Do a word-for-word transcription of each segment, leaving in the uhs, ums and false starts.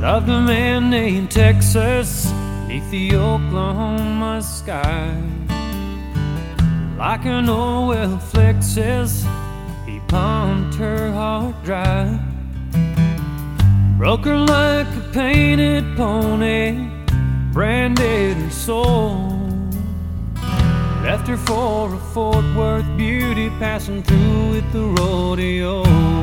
Loved a man named Texas beneath the Oklahoma sky. Like an oil flexes, he pumped her heart dry. Broke her like a painted pony, branded her soul. Left her for a Fort Worth beauty passing through with the rodeo.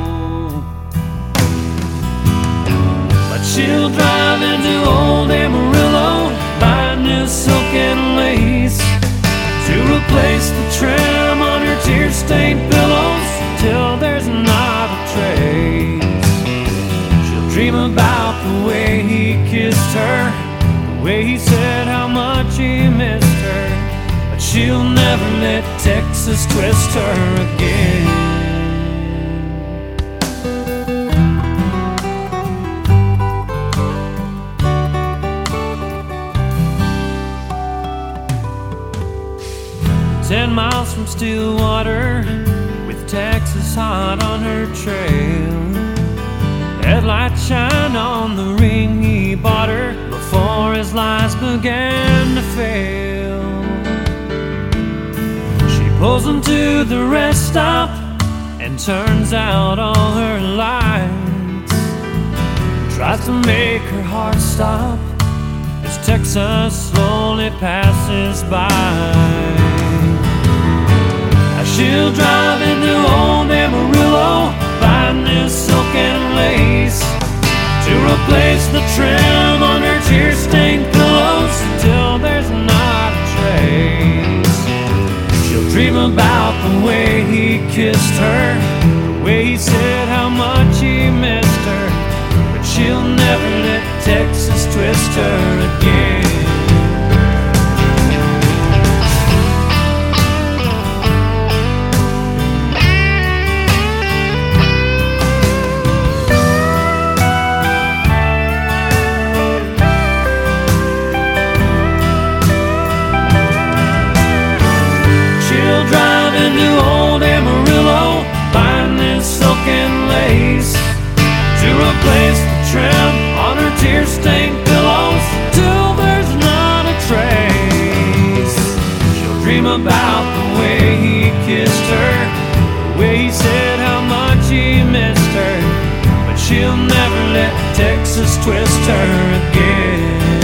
But she'll drive into old Amarillo, buy new silk and lace to replace the trim on her tear-stained pillows till there's not a trace. She'll dream about the way he kissed her, the way he said how much he missed her, but she'll never let Texas twist her again. Ten miles from Stillwater, with Texas hot on her trail. Headlights shine on the ring he bought her before his lies began to fail. She pulls into the rest stop and turns out all her lights. Tries to make her heart stop as Texas slowly passes by. She'll drive into old Amarillo, buy new silk and lace to replace the trim on her tear-stained pillows until there's not a trace. She'll dream about the way he kissed her, the way he said how much he missed her, but she'll never let Texas twist her again. Drive into old Amarillo, buying new silk and lace to replace the trim on her tear-stained pillows till there's not a trace. She'll dream about the way he kissed her, the way he said how much he missed her, but she'll never let Texas twist her again.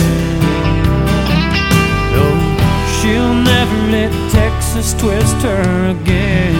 No, she'll never let Texas twist her again.